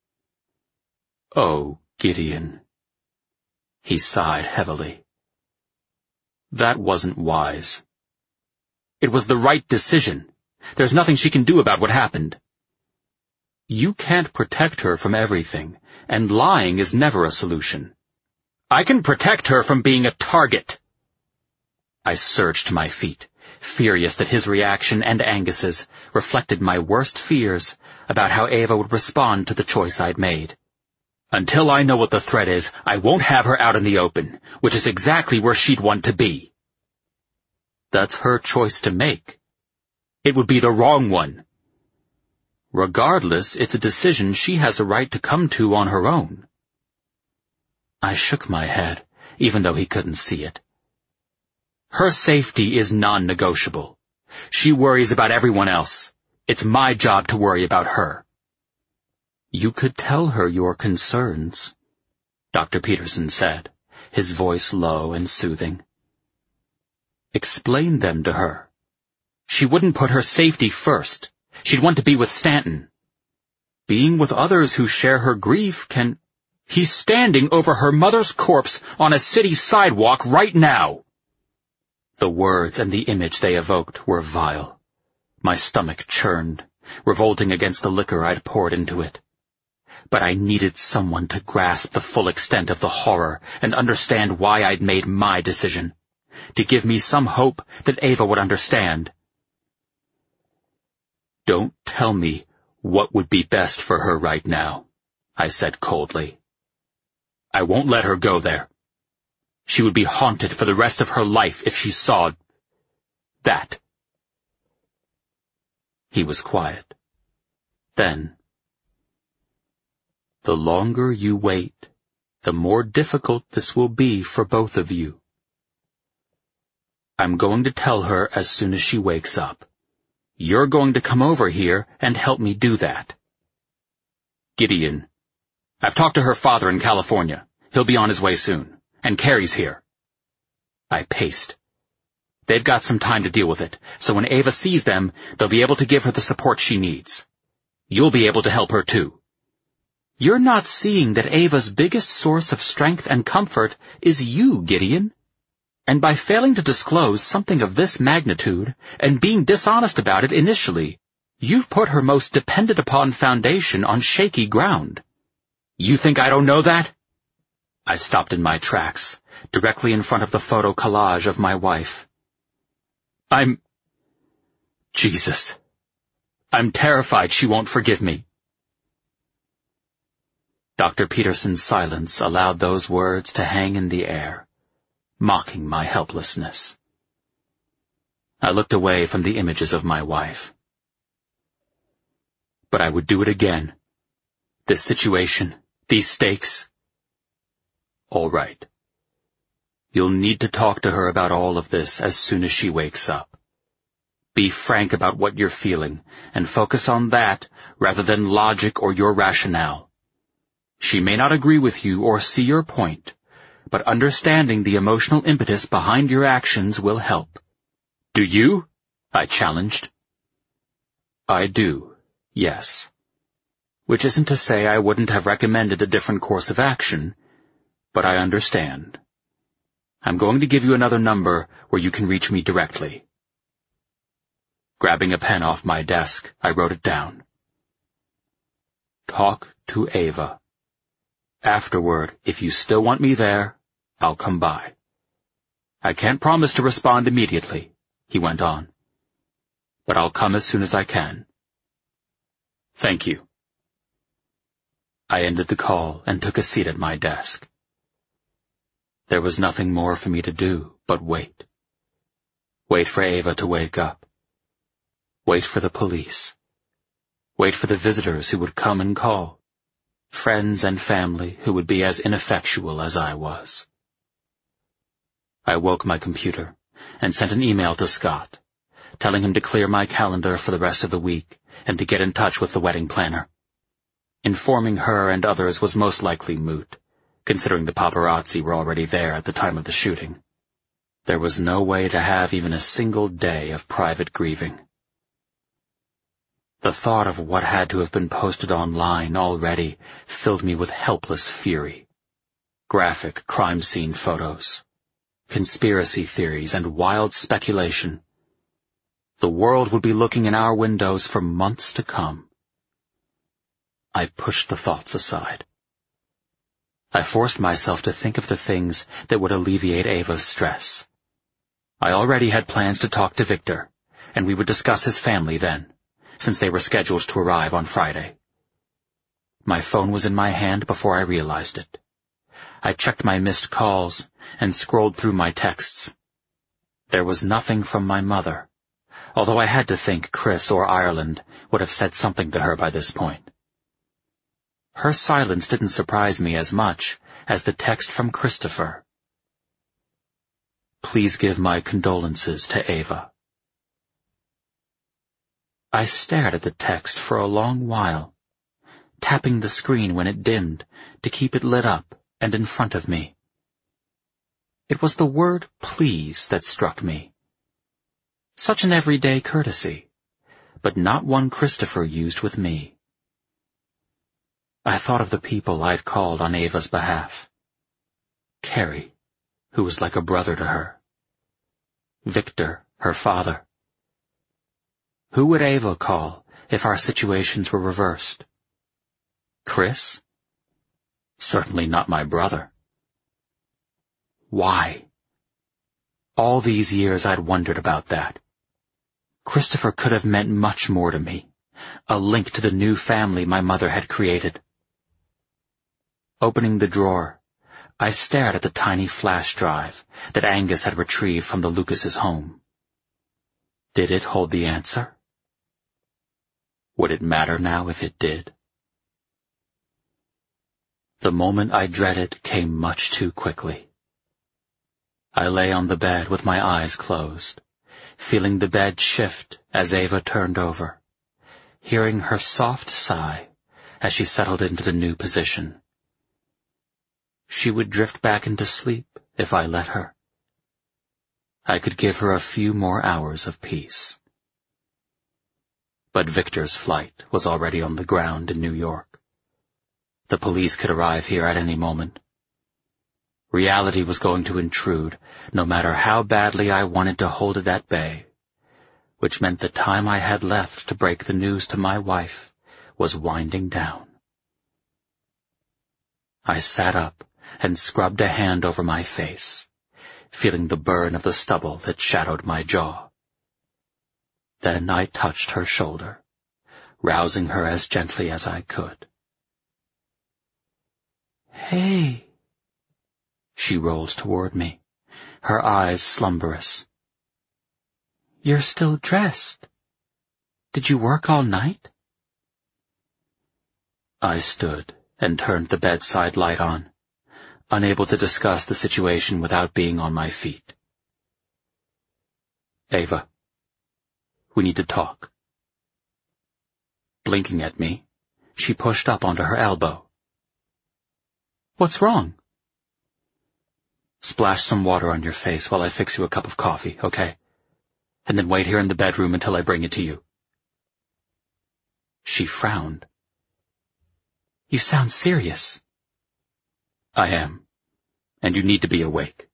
"Oh, Gideon." He sighed heavily. "That wasn't wise." "It was the right decision. There's nothing she can do about what happened." "You can't protect her from everything, and lying is never a solution." "I can protect her from being a target." I surged to my feet, furious that his reaction and Angus's reflected my worst fears about how Ava would respond to the choice I'd made. "Until I know what the threat is, I won't have her out in the open, which is exactly where she'd want to be." "That's her choice to make." "It would be the wrong one." "Regardless, it's a decision she has a right to come to on her own." I shook my head, even though he couldn't see it. "Her safety is non-negotiable. She worries about everyone else. It's my job to worry about her." "You could tell her your concerns," Doctor Peterson said, his voice low and soothing. "Explain them to her." "She wouldn't put her safety first. She'd want to be with Stanton." "Being with others who share her grief can—" "He's standing over her mother's corpse on a city sidewalk right now." The words and the image they evoked were vile. My stomach churned, revolting against the liquor I'd poured into it. But I needed someone to grasp the full extent of the horror and understand why I'd made my decision, to give me some hope that Ava would understand. "Don't tell me what would be best for her right now," I said coldly. "I won't let her go there. She would be haunted for the rest of her life if she saw that." He was quiet. Then, "The longer you wait, the more difficult this will be for both of you. I'm going to tell her as soon as she wakes up. You're going to come over here and help me do that." "Gideon, I've talked to her father in California. He'll be on his way soon. And Carrie's here." I paced. They've got some time to deal with it, so when Ava sees them, they'll be able to give her the support she needs. You'll be able to help her too. You're not seeing that Ava's biggest source of strength and comfort is you, Gideon. And by failing to disclose something of this magnitude and being dishonest about it initially, you've put her most dependent upon foundation on shaky ground. You think I don't know that? I stopped in my tracks, directly in front of the photo collage of my wife. I'm... Jesus. I'm terrified she won't forgive me. Doctor Peterson's silence allowed those words to hang in the air, mocking my helplessness. I looked away from the images of my wife. But I would do it again. This situation, these stakes. All right. You'll need to talk to her about all of this as soon as she wakes up. Be frank about what you're feeling, and focus on that rather than logic or your rationale. She may not agree with you or see your point, but understanding the emotional impetus behind your actions will help. Do you? I challenged. I do, yes. Which isn't to say I wouldn't have recommended a different course of action, but I understand. I'm going to give you another number where you can reach me directly. Grabbing a pen off my desk, I wrote it down. Talk to Ava. Afterward, if you still want me there, I'll come by. I can't promise to respond immediately, he went on, but I'll come as soon as I can. Thank you. I ended the call and took a seat at my desk. There was nothing more for me to do but wait. Wait for Ava to wake up. Wait for the police. Wait for the visitors who would come and call. Friends and family who would be as ineffectual as I was. I woke my computer and sent an email to Scott, telling him to clear my calendar for the rest of the week and to get in touch with the wedding planner. Informing her and others was most likely moot, considering the paparazzi were already there at the time of the shooting. There was no way to have even a single day of private grieving. The thought of what had to have been posted online already filled me with helpless fury. Graphic crime scene photos, conspiracy theories, and wild speculation. The world would be looking in our windows for months to come. I pushed the thoughts aside. I forced myself to think of the things that would alleviate Ava's stress. I already had plans to talk to Victor, and we would discuss his family then, since they were scheduled to arrive on Friday. My phone was in my hand before I realized it. I checked my missed calls and scrolled through my texts. There was nothing from my mother, although I had to think Chris or Ireland would have said something to her by this point. Her silence didn't surprise me as much as the text from Christopher. Please give my condolences to Ava. I stared at the text for a long while, tapping the screen when it dimmed to keep it lit up and in front of me. It was the word please that struck me. Such an everyday courtesy, but not one Christopher used with me. I thought of the people I'd called on Ava's behalf. Carrie, who was like a brother to her. Victor, her father. Who would Ava call if our situations were reversed? Chris? Certainly not my brother. Why? All these years I'd wondered about that. Christopher could have meant much more to me, a link to the new family my mother had created. Opening the drawer, I stared at the tiny flash drive that Angus had retrieved from the Lucas's home. Did it hold the answer? Would it matter now if it did? The moment I dreaded came much too quickly. I lay on the bed with my eyes closed, feeling the bed shift as Ava turned over, hearing her soft sigh as she settled into the new position. She would drift back into sleep if I let her. I could give her a few more hours of peace. But Victor's flight was already on the ground in New York. The police could arrive here at any moment. Reality was going to intrude, no matter how badly I wanted to hold it at bay, which meant the time I had left to break the news to my wife was winding down. I sat up and scrubbed a hand over my face, feeling the burn of the stubble that shadowed my jaw. Then I touched her shoulder, rousing her as gently as I could. "Hey." She rolled toward me, her eyes slumberous. "You're still dressed. Did you work all night?" I stood and turned the bedside light on, unable to discuss the situation without being on my feet. "Ava, we need to talk." Blinking at me, she pushed up onto her elbow. "What's wrong?" "Splash some water on your face while I fix you a cup of coffee, okay? And then wait here in the bedroom until I bring it to you." She frowned. "You sound serious." "I am, and you need to be awake."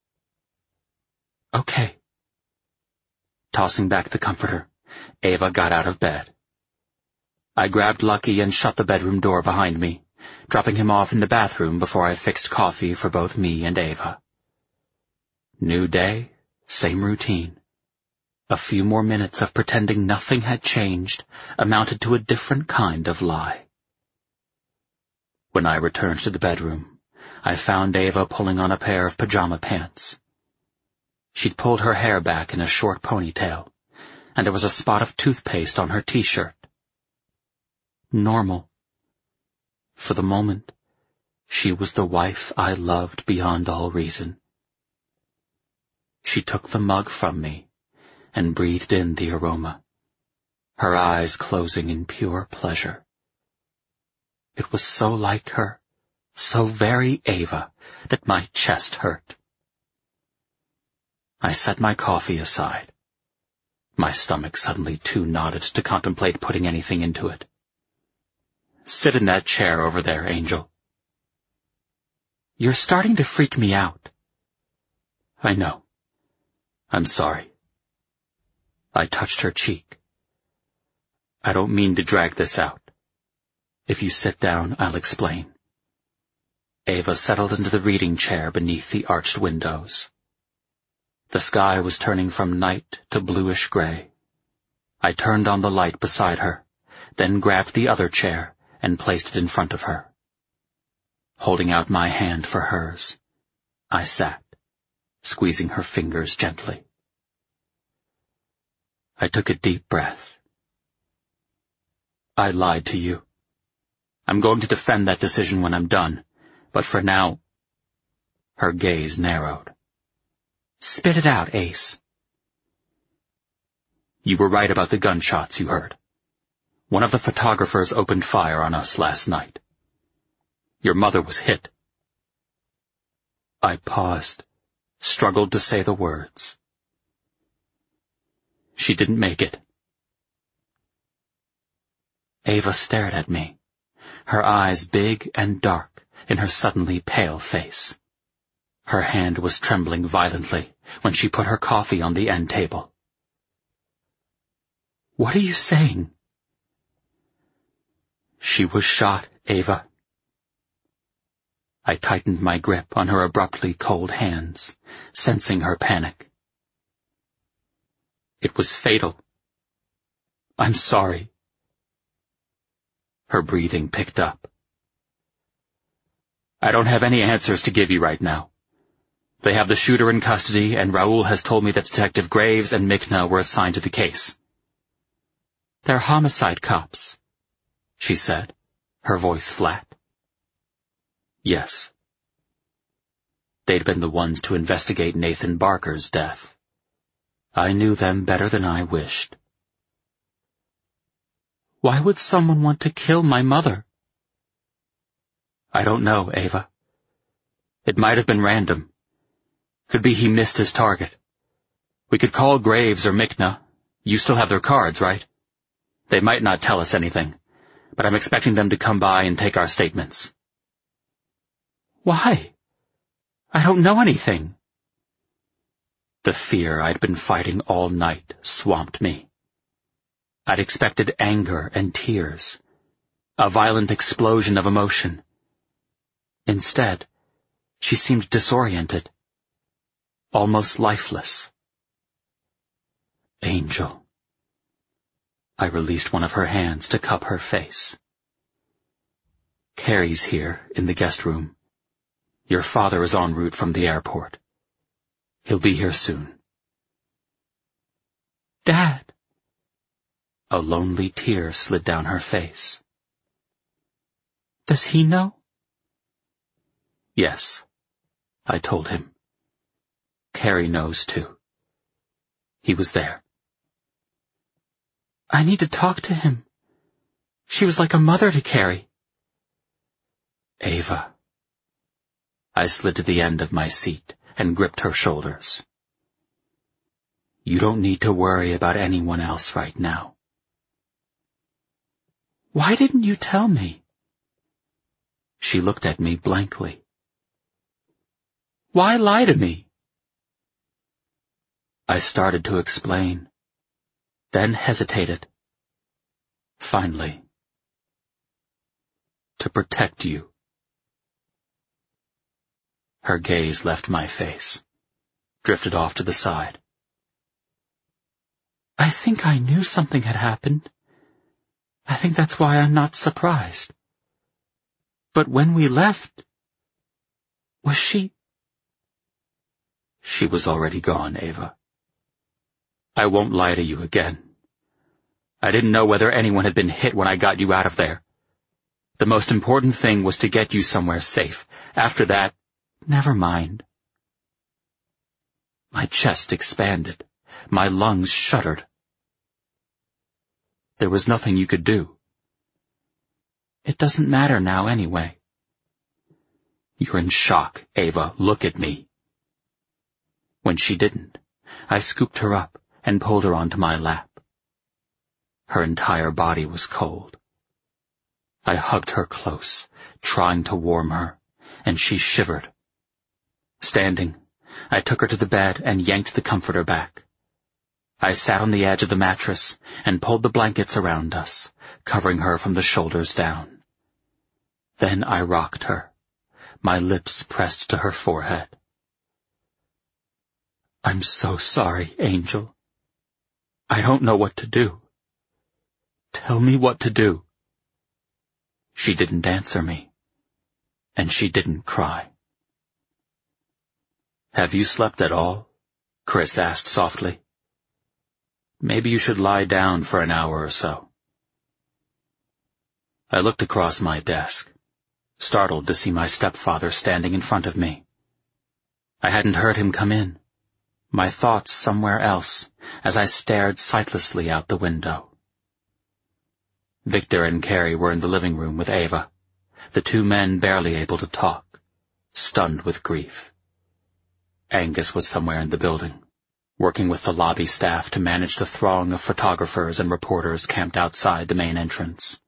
"Okay." Tossing back the comforter, Ava got out of bed. I grabbed Lucky and shut the bedroom door behind me, dropping him off in the bathroom before I fixed coffee for both me and Ava. New day, same routine. A few more minutes of pretending nothing had changed amounted to a different kind of lie. When I returned to the bedroom, I found Ava pulling on a pair of pajama pants. She'd pulled her hair back in a short ponytail, and there was a spot of toothpaste on her t-shirt. Normal. For the moment, she was the wife I loved beyond all reason. She took the mug from me and breathed in the aroma, her eyes closing in pure pleasure. It was so like her, so very Ava, that my chest hurt. I set my coffee aside. My stomach suddenly too knotted to contemplate putting anything into it. "Sit in that chair over there, Angel." "You're starting to freak me out." "I know. I'm sorry." I touched her cheek. "I don't mean to drag this out. If you sit down, I'll explain." Ava settled into the reading chair beneath the arched windows. The sky was turning from night to bluish gray. I turned on the light beside her, then grabbed the other chair and placed it in front of her. Holding out my hand for hers, I sat, squeezing her fingers gently. I took a deep breath. "I lied to you. I'm going to defend that decision when I'm done, but for now—" Her gaze narrowed. "Spit it out, Ace." "You were right about the gunshots you heard. One of the photographers opened fire on us last night. Your mother was hit." I paused, struggled to say the words. "She didn't make it." Ava stared at me, her eyes big and dark in her suddenly pale face. Her hand was trembling violently when she put her coffee on the end table. "What are you saying?" "She was shot, Ava." I tightened my grip on her abruptly cold hands, sensing her panic. "It was fatal. I'm sorry." Her breathing picked up. "I don't have any answers to give you right now. They have the shooter in custody, and Raoul has told me that Detective Graves and Mikna were assigned to the case." "They're homicide cops," she said, her voice flat. "Yes. They'd been the ones to investigate Nathan Barker's death. I knew them better than I wished." "Why would someone want to kill my mother?" "I don't know, Ava. It might have been random. Could be he missed his target. We could call Graves or Mikna. You still have their cards, right? They might not tell us anything, but I'm expecting them to come by and take our statements. Why? I don't know anything. The fear I'd been fighting all night swamped me. I'd expected anger and tears, a violent explosion of emotion. Instead, she seemed disoriented, almost lifeless. Angel. I released one of her hands to cup her face. Carrie's here, in the guest room. Your father is en route from the airport. He'll be here soon. Dad. A lonely tear slid down her face. Does he know? Yes, I told him. Carrie knows too. He was there. I need to talk to him. She was like a mother to Carrie. Ava. I slid to the end of my seat and gripped her shoulders. You don't need to worry about anyone else right now. Why didn't you tell me? She looked at me blankly. Why lie to me? I started to explain, then hesitated. Finally, to protect you. Her gaze left my face, drifted off to the side. I think I knew something had happened. I think that's why I'm not surprised. But when we left, was she... She was already gone, Ava. I won't lie to you again. I didn't know whether anyone had been hit when I got you out of there. The most important thing was to get you somewhere safe. After that, never mind. My chest expanded. My lungs shuddered. There was nothing you could do. It doesn't matter now anyway. You're in shock, Ava. Look at me. When she didn't, I scooped her up and pulled her onto my lap. Her entire body was cold. I hugged her close, trying to warm her, and she shivered. Standing, I took her to the bed and yanked the comforter back. I sat on the edge of the mattress and pulled the blankets around us, covering her from the shoulders down. Then I rocked her, my lips pressed to her forehead. I'm so sorry, Angel. I don't know what to do. Tell me what to do. She didn't answer me, and she didn't cry. Have you slept at all? Chris asked softly. Maybe you should lie down for an hour or so. I looked across my desk, startled to see my stepfather standing in front of me. I hadn't heard him come in, my thoughts somewhere else, as I stared sightlessly out the window. Victor and Carrie were in the living room with Ava, the two men barely able to talk, stunned with grief. Angus was somewhere in the building, working with the lobby staff to manage the throng of photographers and reporters camped outside the main entrance.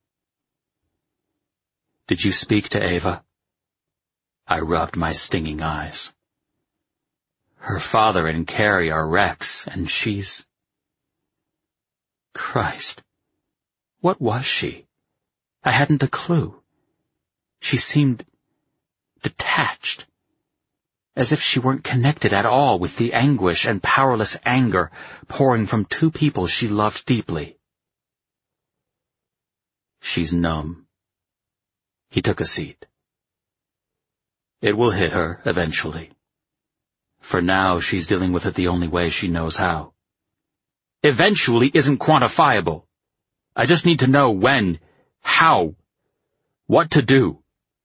Did you speak to Ava? I rubbed my stinging eyes. Her father and Carrie are wrecks, and she's... Christ, what was she? I hadn't a clue. She seemed detached, as if she weren't connected at all with the anguish and powerless anger pouring from two people she loved deeply. She's numb. He took a seat. It will hit her eventually. For now, she's dealing with it the only way she knows how. Eventually isn't quantifiable. I just need to know when, how, what to do.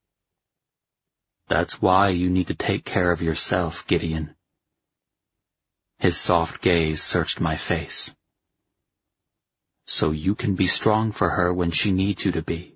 That's why you need to take care of yourself, Gideon. His soft gaze searched my face. So you can be strong for her when she needs you to be.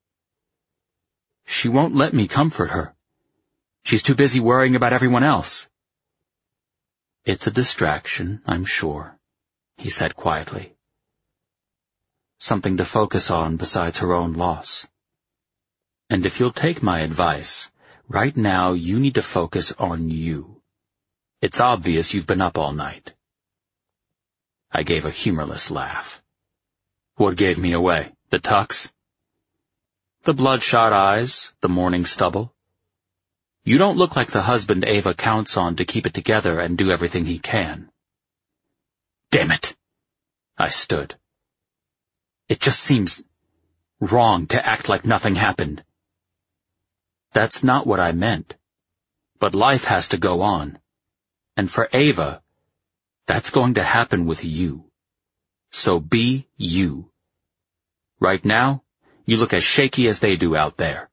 She won't let me comfort her. She's too busy worrying about everyone else. It's a distraction, I'm sure, he said quietly. Something to focus on besides her own loss. And if you'll take my advice, right now you need to focus on you. It's obvious you've been up all night. I gave a humorless laugh. What gave me away? The tux? The bloodshot eyes, the morning stubble. You don't look like the husband Ava counts on to keep it together and do everything he can. Damn it! I stood. It just seems wrong to act like nothing happened. That's not what I meant. But life has to go on. And for Ava, that's going to happen with you. So be you. Right now, you look as shaky as they do out there.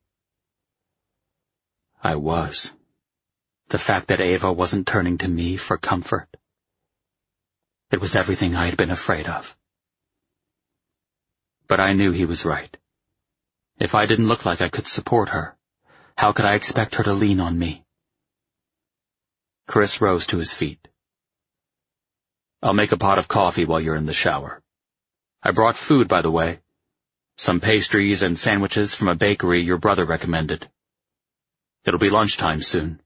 I was. The fact that Ava wasn't turning to me for comfort. It was everything I had been afraid of. But I knew he was right. If I didn't look like I could support her, how could I expect her to lean on me? Chris rose to his feet. I'll make a pot of coffee while you're in the shower. I brought food, by the way. Some pastries and sandwiches from a bakery your brother recommended. It'll be lunchtime soon.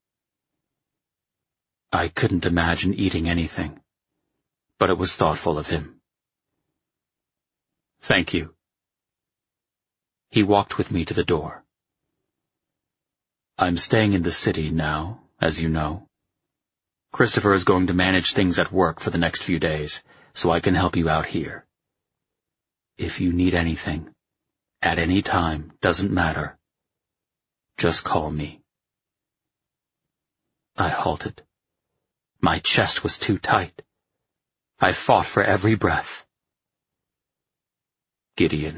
I couldn't imagine eating anything, but it was thoughtful of him. Thank you. He walked with me to the door. I'm staying in the city now, as you know. Christopher is going to manage things at work for the next few days, so I can help you out here. If you need anything, at any time, doesn't matter. Just call me. I halted. My chest was too tight. I fought for every breath. Gideon.